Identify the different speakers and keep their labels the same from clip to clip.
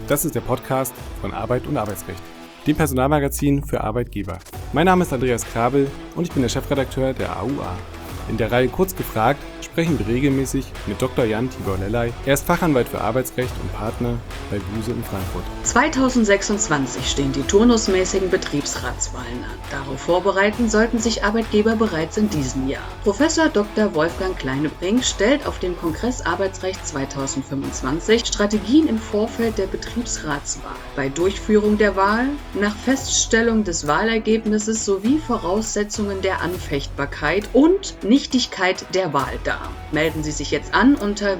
Speaker 1: Das ist der Podcast von Arbeit und Arbeitsrecht, dem Personalmagazin für Arbeitgeber. Mein Name ist Andreas Krabel und ich bin der Chefredakteur der AUA. In der Reihe Kurz gefragt sprechen wir regelmäßig mit Dr. Jan Tibor Lellay. Er ist Fachanwalt für Arbeitsrecht und Partner bei Buse in Frankfurt.
Speaker 2: 2026 stehen die turnusmäßigen Betriebsratswahlen an. Darauf vorbereiten sollten sich Arbeitgeber bereits in diesem Jahr. Professor Dr. Wolfgang Kleinebrink stellt auf dem Kongress Arbeitsrecht 2025 Strategien im Vorfeld der Betriebsratswahl, bei Durchführung der Wahl, nach Feststellung des Wahlergebnisses sowie Voraussetzungen der Anfechtbarkeit und Nichtigkeit der Wahl dar. Melden Sie sich jetzt an unter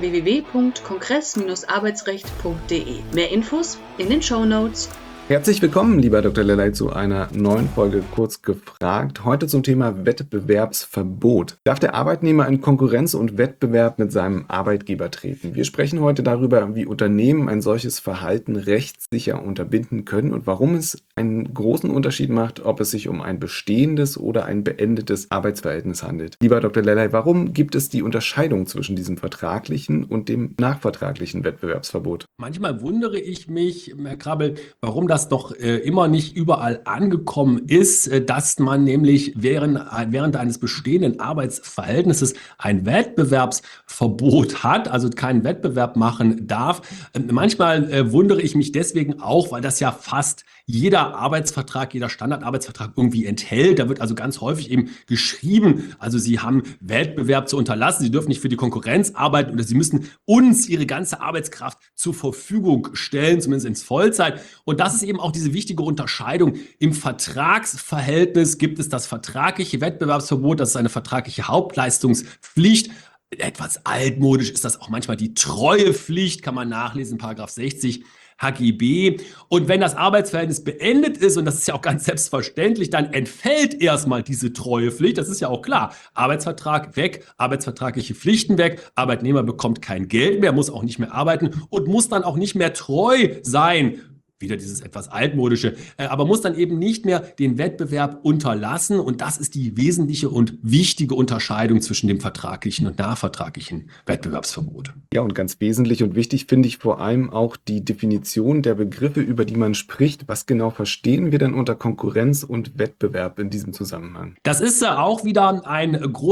Speaker 2: www.kongress-arbeitsrecht.de. Mehr Infos in den Shownotes.
Speaker 1: Herzlich willkommen, lieber Dr. Lellay, zu einer neuen Folge Kurz gefragt. Heute zum Thema Wettbewerbsverbot. Darf der Arbeitnehmer in Konkurrenz und Wettbewerb mit seinem Arbeitgeber treten? Wir sprechen heute darüber, wie Unternehmen ein solches Verhalten rechtssicher unterbinden können und warum es einen großen Unterschied macht, ob es sich um ein bestehendes oder ein beendetes Arbeitsverhältnis handelt. Lieber Dr. Lellay, warum gibt es die Unterscheidung zwischen diesem vertraglichen und dem nachvertraglichen Wettbewerbsverbot?
Speaker 3: Manchmal wundere ich mich, Herr Krabbel, warum das doch immer nicht überall angekommen ist, dass man nämlich während eines bestehenden Arbeitsverhältnisses ein Wettbewerbsverbot hat, also keinen Wettbewerb machen darf. Manchmal wundere ich mich deswegen auch, weil das ja fast jeder Arbeitsvertrag, jeder Standardarbeitsvertrag irgendwie enthält. Da wird also ganz häufig eben geschrieben, also Sie haben Wettbewerb zu unterlassen, Sie dürfen nicht für die Konkurrenz arbeiten oder Sie müssen uns Ihre ganze Arbeitskraft zur Verfügung stellen, zumindest ins Vollzeit. Und das ist eben auch diese wichtige Unterscheidung. Im Vertragsverhältnis gibt es das vertragliche Wettbewerbsverbot, das ist eine vertragliche Hauptleistungspflicht. Etwas altmodisch ist das auch manchmal die Treuepflicht, kann man nachlesen, Paragraph 60 HGB. Und wenn das Arbeitsverhältnis beendet ist, und das ist ja auch ganz selbstverständlich, dann entfällt erstmal diese Treuepflicht. Das ist ja auch klar. Arbeitsvertrag weg, arbeitsvertragliche Pflichten weg, Arbeitnehmer bekommt kein Geld mehr, muss auch nicht mehr arbeiten und muss dann auch nicht mehr treu sein. Wieder dieses etwas altmodische, aber muss dann eben nicht mehr den Wettbewerb unterlassen. Und das ist die wesentliche und wichtige Unterscheidung zwischen dem vertraglichen und nachvertraglichen Wettbewerbsverbot.
Speaker 1: Ja, und ganz wesentlich und wichtig finde ich vor allem auch die Definition der Begriffe, über die man spricht. Was genau verstehen wir denn unter Konkurrenz und Wettbewerb in diesem Zusammenhang?
Speaker 3: Das ist auch wieder ein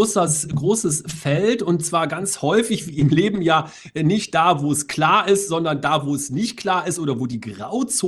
Speaker 3: großes Feld, und zwar ganz häufig wie im Leben ja nicht da, wo es klar ist, sondern da, wo es nicht klar ist oder wo die Grauzonen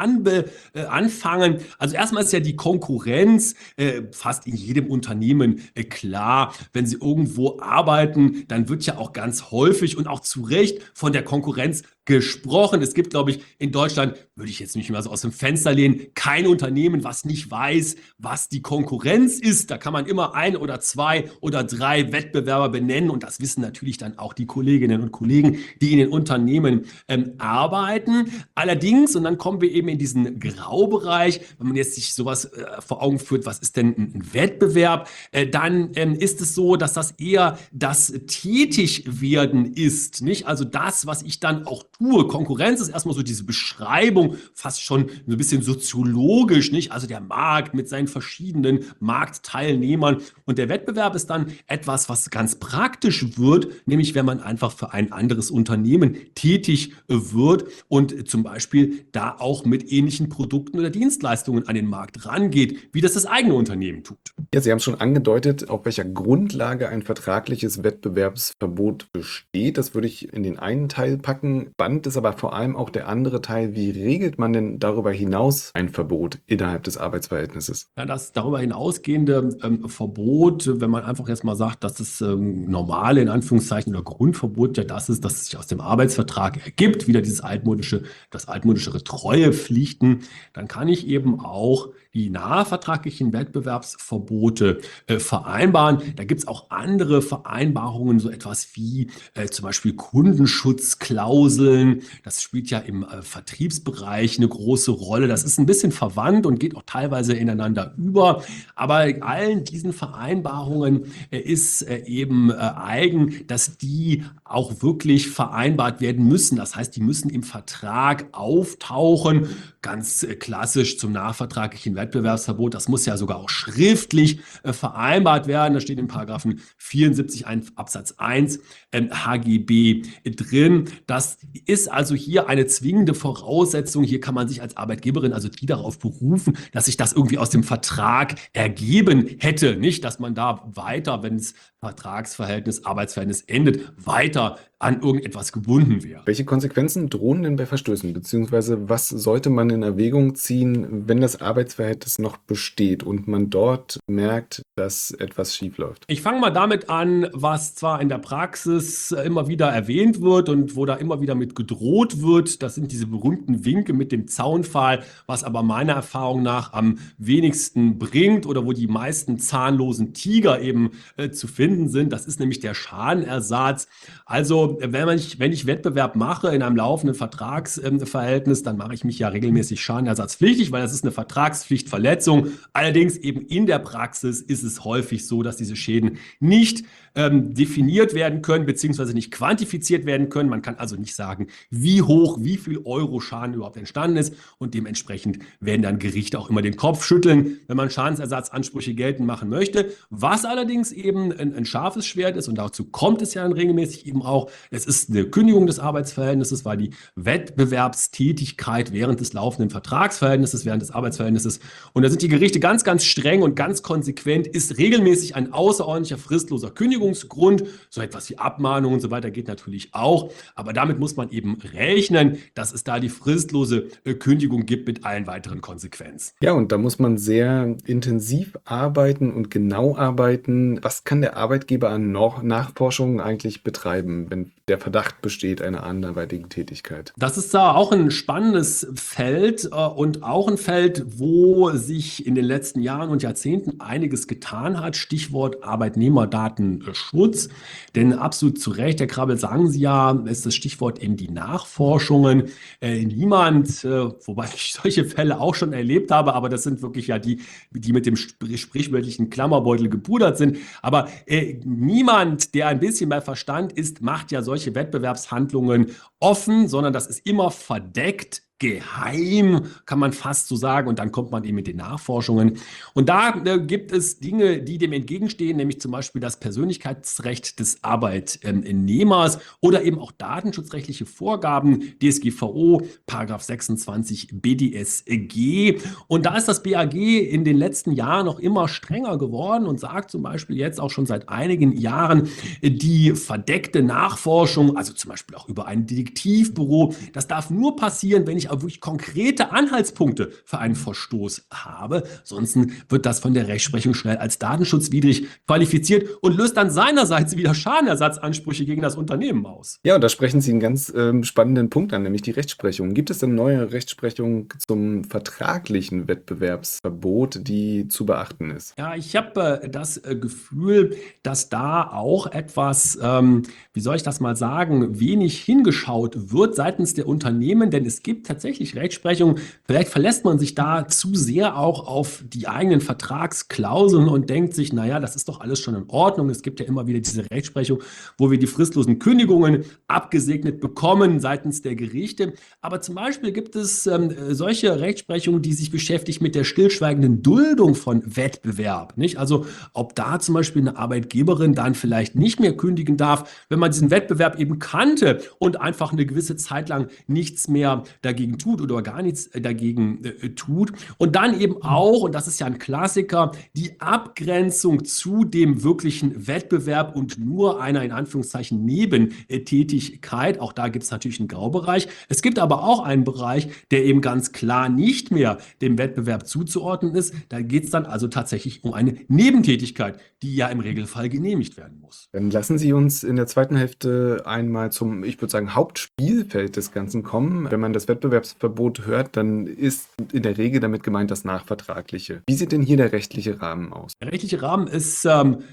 Speaker 3: anfangen. Also erstmal ist ja die Konkurrenz fast in jedem Unternehmen klar. Wenn Sie irgendwo arbeiten, dann wird ja auch ganz häufig und auch zu Recht von der Konkurrenz gesprochen. Es gibt, glaube ich, in Deutschland, würde ich jetzt nicht mehr so aus dem Fenster lehnen, kein Unternehmen, was nicht weiß, was die Konkurrenz ist. Da kann man immer 1 oder 2 oder 3 Wettbewerber benennen, und das wissen natürlich dann auch die Kolleginnen und Kollegen, die in den Unternehmen arbeiten. Allerdings, und dann kommen wir eben in diesen Graubereich, wenn man jetzt sich sowas vor Augen führt, was ist denn ein Wettbewerb, dann ist es so, dass das eher das Tätigwerden ist, nicht? Also das, was ich dann auch tue. Konkurrenz ist erstmal so diese Beschreibung, fast schon so ein bisschen soziologisch, nicht? Also der Markt mit seinen verschiedenen Marktteilnehmern. Und der Wettbewerb ist dann etwas, was ganz praktisch wird, nämlich wenn man einfach für ein anderes Unternehmen tätig wird und zum Beispiel da auch mit ähnlichen Produkten oder Dienstleistungen an den Markt rangeht, wie das eigene Unternehmen tut.
Speaker 1: Ja, Sie haben es schon angedeutet, auf welcher Grundlage ein vertragliches Wettbewerbsverbot besteht. Das würde ich in den einen Teil packen. Spannend ist aber vor allem auch der andere Teil. Wie regelt man denn darüber hinaus ein Verbot innerhalb des Arbeitsverhältnisses?
Speaker 3: Ja, das darüber hinausgehende Verbot, wenn man einfach jetzt mal sagt, dass das normale, in Anführungszeichen, oder Grundverbot ja das ist, das sich aus dem Arbeitsvertrag ergibt, wieder das altmodischere Treuepflichten, dann kann ich eben auch die nachvertraglichen Wettbewerbsverbote vereinbaren. Da gibt es auch andere Vereinbarungen, so etwas wie zum Beispiel Kundenschutzklauseln. Das spielt ja im Vertriebsbereich eine große Rolle. Das ist ein bisschen verwandt und geht auch teilweise ineinander über. Aber allen diesen Vereinbarungen ist eben eigen, dass die auch wirklich vereinbart werden müssen. Das heißt, die müssen im Vertrag auftauchen, ganz klassisch zum nachvertraglichen Wettbewerbsverbot, das muss ja sogar auch schriftlich vereinbart werden. Das steht in Paragraphen 74 Absatz 1 HGB drin. Das ist also hier eine zwingende Voraussetzung. Hier kann man sich als Arbeitgeberin also die darauf berufen, dass sich das irgendwie aus dem Vertrag ergeben hätte. Nicht, dass man da weiter, wenn das Vertragsverhältnis, Arbeitsverhältnis endet, weiter an irgendetwas gebunden wäre.
Speaker 1: Welche Konsequenzen drohen denn bei Verstößen? Beziehungsweise was sollte man in Erwägung ziehen, wenn das Arbeitsverhältnis noch besteht und man dort merkt, dass etwas schiefläuft?
Speaker 3: Ich fange mal damit an, was zwar in der Praxis immer wieder erwähnt wird und wo da immer wieder mit gedroht wird. Das sind diese berühmten Winke mit dem Zaunpfahl, was aber meiner Erfahrung nach am wenigsten bringt oder wo die meisten zahnlosen Tiger eben zu finden sind. Das ist nämlich der Schadenersatz. Also wenn ich Wettbewerb mache in einem laufenden Vertragsverhältnis, dann mache ich mich ja regelmäßig schadenersatzpflichtig, weil das ist eine Vertragspflichtverletzung. Allerdings eben in der Praxis ist es häufig so, dass diese Schäden nicht definiert werden können, beziehungsweise nicht quantifiziert werden können. Man kann also nicht sagen, wie hoch, wie viel Euro Schaden überhaupt entstanden ist und dementsprechend werden dann Gerichte auch immer den Kopf schütteln, wenn man Schadensersatzansprüche geltend machen möchte. Was allerdings eben ein scharfes Schwert ist und dazu kommt es ja dann regelmäßig eben auch, es ist eine Kündigung des Arbeitsverhältnisses, weil die Wettbewerbstätigkeit während des laufenden Vertragsverhältnisses, während des Arbeitsverhältnisses, und da sind die Gerichte ganz, ganz streng und ganz konsequent, ist regelmäßig ein außerordentlicher fristloser Kündigungsgrund. So etwas wie Abmahnung und so weiter geht natürlich auch, aber damit muss man eben rechnen, dass es da die fristlose Kündigung gibt mit allen weiteren Konsequenzen.
Speaker 1: Ja, und da muss man sehr intensiv arbeiten und genau arbeiten. Was kann der Arbeitgeber an Nachforschungen eigentlich betreiben, wenn der Verdacht besteht einer anderweitigen Tätigkeit?
Speaker 3: Das ist da auch ein spannendes Feld und auch ein Feld, wo sich in den letzten Jahren und Jahrzehnten einiges getan hat. Stichwort Arbeitnehmerdatenschutz. Denn absolut zu Recht, Herr Krabbel, sagen Sie ja, ist das Stichwort eben die Nachforschungen. Niemand, wobei ich solche Fälle auch schon erlebt habe, aber das sind wirklich ja die mit dem sprichwörtlichen Klammerbeutel gepudert sind. Aber niemand, der ein bisschen bei Verstand ist, macht ja solche Wettbewerbshandlungen offen, sondern das ist immer verdeckt, geheim, kann man fast so sagen. Und dann kommt man eben mit den Nachforschungen. Und da gibt es Dinge, die dem entgegenstehen, nämlich zum Beispiel das Persönlichkeitsrecht des Arbeitnehmers oder eben auch datenschutzrechtliche Vorgaben, DSGVO, Paragraph 26 BDSG. Und da ist das BAG in den letzten Jahren noch immer strenger geworden und sagt zum Beispiel jetzt auch schon seit einigen Jahren, die verdeckte Nachforschung, also zum Beispiel auch über ein Detektivbüro, das darf nur passieren, wenn ich auch wirklich konkrete Anhaltspunkte für einen Verstoß habe. Sonst wird das von der Rechtsprechung schnell als datenschutzwidrig qualifiziert und löst dann seinerseits wieder Schadenersatzansprüche gegen das Unternehmen aus.
Speaker 1: Ja, und da sprechen Sie einen ganz spannenden Punkt an, nämlich die Rechtsprechung. Gibt es denn neue Rechtsprechung zum vertraglichen Wettbewerbsverbot, die zu beachten ist?
Speaker 3: Ja, ich habe das Gefühl, dass da auch etwas, wie soll ich das mal sagen, wenig hingeschaut wird seitens der Unternehmen, denn es gibt tatsächlich Rechtsprechung. Vielleicht verlässt man sich da zu sehr auch auf die eigenen Vertragsklauseln und denkt sich, naja, das ist doch alles schon in Ordnung. Es gibt ja immer wieder diese Rechtsprechung, wo wir die fristlosen Kündigungen abgesegnet bekommen seitens der Gerichte. Aber zum Beispiel gibt es solche Rechtsprechungen, die sich beschäftigt mit der stillschweigenden Duldung von Wettbewerb. Nicht? Also ob da zum Beispiel eine Arbeitgeberin dann vielleicht nicht mehr kündigen darf, wenn man diesen Wettbewerb eben kannte und einfach eine gewisse Zeit lang nichts mehr dagegen tut oder gar nichts dagegen tut. Und dann eben auch, und das ist ja ein Klassiker, die Abgrenzung zu dem wirklichen Wettbewerb und nur einer in Anführungszeichen Nebentätigkeit. Auch da gibt es natürlich einen Graubereich. Es gibt aber auch einen Bereich, der eben ganz klar nicht mehr dem Wettbewerb zuzuordnen ist. Da geht es dann also tatsächlich um eine Nebentätigkeit, die ja im Regelfall genehmigt werden muss.
Speaker 1: Dann lassen Sie uns in der zweiten Hälfte einmal zum, ich würde sagen, Hauptspielfeld des Ganzen kommen. Wenn man das Wettbewerbsverbot hört, dann ist in der Regel damit gemeint das Nachvertragliche. Wie sieht denn hier der rechtliche Rahmen aus?
Speaker 3: Der rechtliche Rahmen ist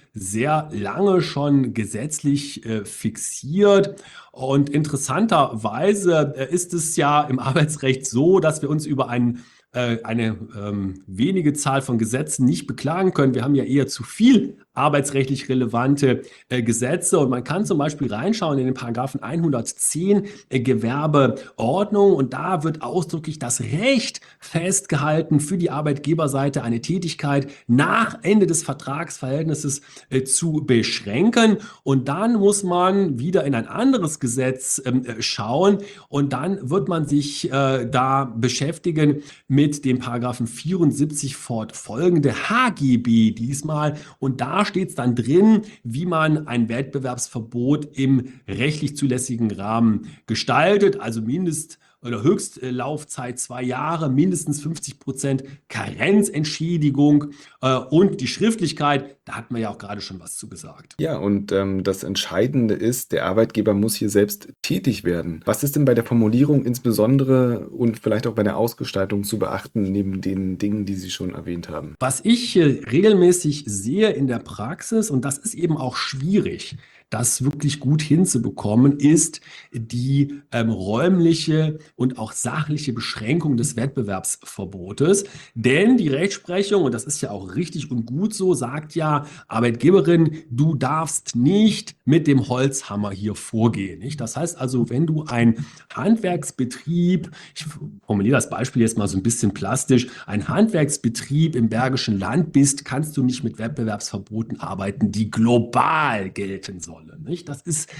Speaker 3: sehr lange schon gesetzlich fixiert. Und interessanterweise ist es ja im Arbeitsrecht so, dass wir uns über eine wenige Zahl von Gesetzen nicht beklagen können. Wir haben ja eher zu viel arbeitsrechtlich relevante Gesetze. Und man kann zum Beispiel reinschauen in den Paragraphen 110 Gewerbeordnung, und da wird ausdrücklich das Recht festgehalten, für die Arbeitgeberseite eine Tätigkeit nach Ende des Vertragsverhältnisses zu beschränken. Und dann muss man wieder in ein anderes Gesetz schauen, und dann wird man sich da beschäftigen mit dem Paragraphen 74 fortfolgende HGB diesmal. Und da steht es dann drin, wie man ein Wettbewerbsverbot im rechtlich zulässigen Rahmen gestaltet, also oder Höchstlaufzeit 2 Jahre, mindestens 50% Karenzentschädigung und die Schriftlichkeit, da hat man ja auch gerade schon was zu gesagt.
Speaker 1: Ja, und das Entscheidende ist, der Arbeitgeber muss hier selbst tätig werden. Was ist denn bei der Formulierung insbesondere und vielleicht auch bei der Ausgestaltung zu beachten, neben den Dingen, die Sie schon erwähnt haben?
Speaker 3: Was ich regelmäßig sehe in der Praxis, und das ist eben auch schwierig, das wirklich gut hinzubekommen, ist die räumliche und auch sachliche Beschränkung des Wettbewerbsverbotes. Denn die Rechtsprechung, und das ist ja auch richtig und gut so, sagt ja, Arbeitgeberin, du darfst nicht mit dem Holzhammer hier vorgehen. Nicht? Das heißt also, wenn du ein Handwerksbetrieb, ich formuliere das Beispiel jetzt mal so ein bisschen plastisch, ein Handwerksbetrieb im Bergischen Land bist, kannst du nicht mit Wettbewerbsverboten arbeiten, die global gelten sollen. Nicht? Das ist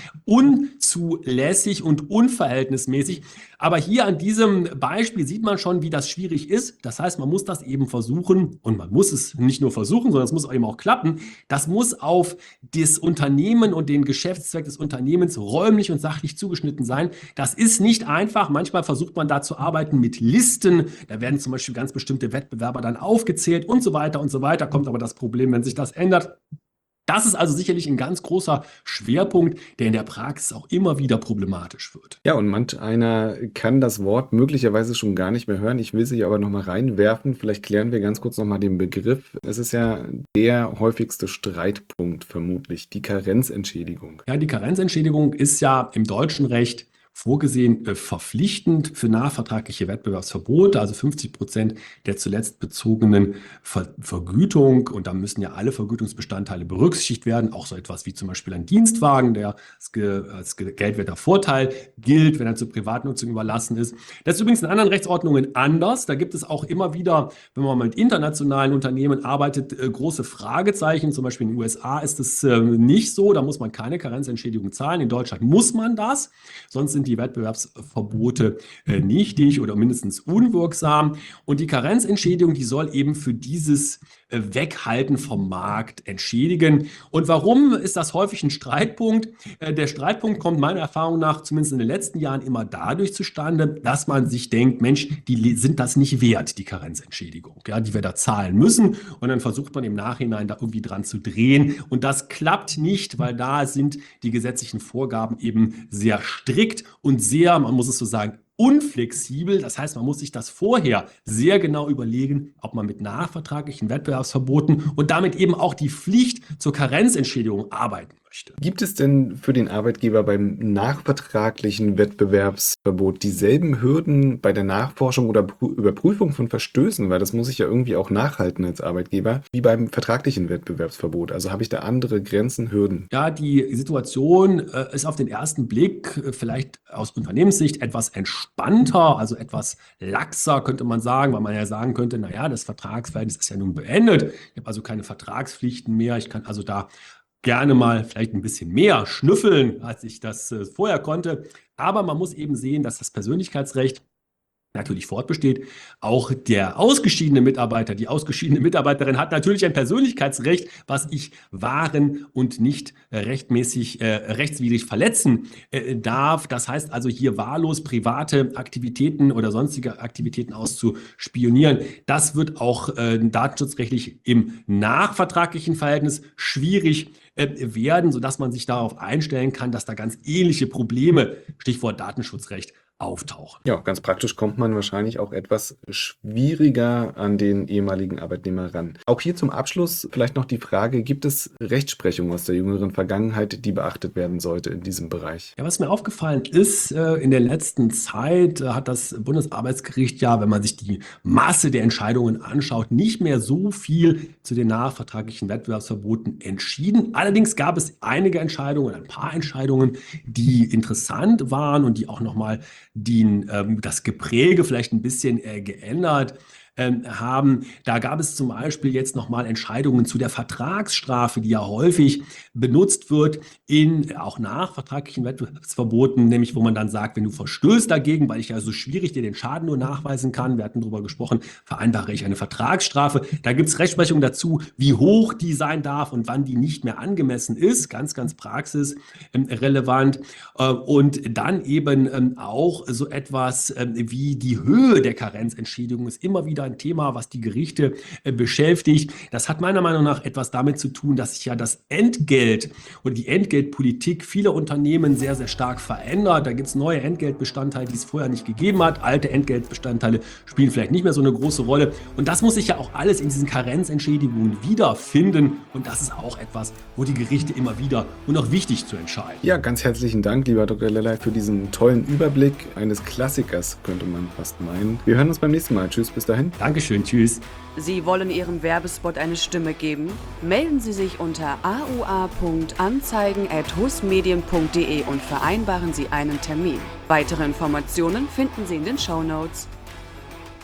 Speaker 3: unzulässig und unverhältnismäßig. Aber hier an diesem Beispiel sieht man schon, wie das schwierig ist. Das heißt, man muss das eben versuchen, und man muss es nicht nur versuchen, sondern es muss eben auch klappen. Das muss auf das Unternehmen und den Geschäftszweck des Unternehmens räumlich und sachlich zugeschnitten sein. Das ist nicht einfach. Manchmal versucht man da zu arbeiten mit Listen. Da werden zum Beispiel ganz bestimmte Wettbewerber dann aufgezählt und so weiter und so weiter. Kommt aber das Problem, wenn sich das ändert. Das ist also sicherlich ein ganz großer Schwerpunkt, der in der Praxis auch immer wieder problematisch wird.
Speaker 1: Ja, und manch einer kann das Wort möglicherweise schon gar nicht mehr hören. Ich will sie aber nochmal reinwerfen. Vielleicht klären wir ganz kurz nochmal den Begriff. Es ist ja der häufigste Streitpunkt vermutlich, die Karenzentschädigung.
Speaker 3: Ja, die Karenzentschädigung ist ja im deutschen Recht vorgesehen verpflichtend für nachvertragliche Wettbewerbsverbote, also 50% der zuletzt bezogenen Vergütung. Und da müssen ja alle Vergütungsbestandteile berücksichtigt werden, auch so etwas wie zum Beispiel ein Dienstwagen, der als geldwerter Vorteil gilt, wenn er zur Privatnutzung überlassen ist. Das ist übrigens in anderen Rechtsordnungen anders. Da gibt es auch immer wieder, wenn man mit internationalen Unternehmen arbeitet, große Fragezeichen. Zum Beispiel in den USA ist es nicht so, da muss man keine Karenzentschädigung zahlen. In Deutschland muss man das, sonst sind die Wettbewerbsverbote nichtig oder mindestens unwirksam. Und die Karenzentschädigung, die soll eben für dieses Weghalten vom Markt entschädigen. Und warum ist das häufig ein Streitpunkt? Der Streitpunkt kommt meiner Erfahrung nach zumindest in den letzten Jahren immer dadurch zustande, dass man sich denkt, Mensch, die sind das nicht wert, die Karenzentschädigung, ja, die wir da zahlen müssen. Und dann versucht man im Nachhinein da irgendwie dran zu drehen. Und das klappt nicht, weil da sind die gesetzlichen Vorgaben eben sehr strikt und sehr, man muss es so sagen, unflexibel. Das heißt, man muss sich das vorher sehr genau überlegen, ob man mit nachvertraglichen Wettbewerbsverboten und damit eben auch die Pflicht zur Karenzentschädigung arbeiten möchte.
Speaker 1: Gibt es denn für den Arbeitgeber beim nachvertraglichen Wettbewerbsverbot dieselben Hürden bei der Nachforschung oder Überprüfung von Verstößen? Weil das muss ich ja irgendwie auch nachhalten als Arbeitgeber, wie beim vertraglichen Wettbewerbsverbot. Also habe ich da andere Grenzen, Hürden?
Speaker 3: Ja, die Situation ist auf den ersten Blick vielleicht aus Unternehmenssicht etwas entspannter, also etwas laxer, könnte man sagen, weil man ja sagen könnte, naja, das Vertragsverhältnis ist ja nun beendet. Ich habe also keine Vertragspflichten mehr. Ich kann also da gerne mal vielleicht ein bisschen mehr schnüffeln, als ich das vorher konnte. Aber man muss eben sehen, dass das Persönlichkeitsrecht natürlich fortbesteht. Auch der ausgeschiedene Mitarbeiter, die ausgeschiedene Mitarbeiterin hat natürlich ein Persönlichkeitsrecht, was ich wahren und nicht rechtswidrig verletzen darf. Das heißt also hier wahllos private Aktivitäten oder sonstige Aktivitäten auszuspionieren. Das wird auch datenschutzrechtlich im nachvertraglichen Verhältnis schwierig werden, sodass man sich darauf einstellen kann, dass da ganz ähnliche Probleme, Stichwort Datenschutzrecht, auftauchen.
Speaker 1: Ja, ganz praktisch kommt man wahrscheinlich auch etwas schwieriger an den ehemaligen Arbeitnehmer ran. Auch hier zum Abschluss vielleicht noch die Frage, gibt es Rechtsprechung aus der jüngeren Vergangenheit, die beachtet werden sollte in diesem Bereich?
Speaker 3: Ja, was mir aufgefallen ist, in der letzten Zeit hat das Bundesarbeitsgericht ja, wenn man sich die Masse der Entscheidungen anschaut, nicht mehr so viel zu den nachvertraglichen Wettbewerbsverboten entschieden. Allerdings gab es einige Entscheidungen, ein paar Entscheidungen, die interessant waren und die auch nochmal das Gepräge vielleicht ein bisschen geändert haben. Da gab es zum Beispiel jetzt nochmal Entscheidungen zu der Vertragsstrafe, die ja häufig benutzt wird in auch nachvertraglichen Wettbewerbsverboten, nämlich wo man dann sagt, wenn du verstößt dagegen, weil ich ja so schwierig dir den Schaden nur nachweisen kann, wir hatten darüber gesprochen, vereinbare ich eine Vertragsstrafe. Da gibt es Rechtsprechung dazu, wie hoch die sein darf und wann die nicht mehr angemessen ist, ganz, ganz praxisrelevant. Und dann eben auch so etwas wie die Höhe der Karenzentschädigung ist immer wieder ein Thema, was die Gerichte beschäftigt. Das hat meiner Meinung nach etwas damit zu tun, dass sich ja das Entgelt und die Entgeltpolitik vieler Unternehmen sehr, sehr stark verändert. Da gibt es neue Entgeltbestandteile, die es vorher nicht gegeben hat. Alte Entgeltbestandteile spielen vielleicht nicht mehr so eine große Rolle. Und das muss sich ja auch alles in diesen Karenzentschädigungen wiederfinden. Und das ist auch etwas, wo die Gerichte immer wieder und auch wichtig zu entscheiden.
Speaker 1: Ja, ganz herzlichen Dank, lieber Dr. Lellay, für diesen tollen Überblick eines Klassikers, könnte man fast meinen. Wir hören uns beim nächsten Mal. Tschüss, bis dahin.
Speaker 3: Dankeschön, tschüss.
Speaker 2: Sie wollen Ihrem Werbespot eine Stimme geben? Melden Sie sich unter aua.anzeigen@husmedien.de und vereinbaren Sie einen Termin. Weitere Informationen finden Sie in den Shownotes.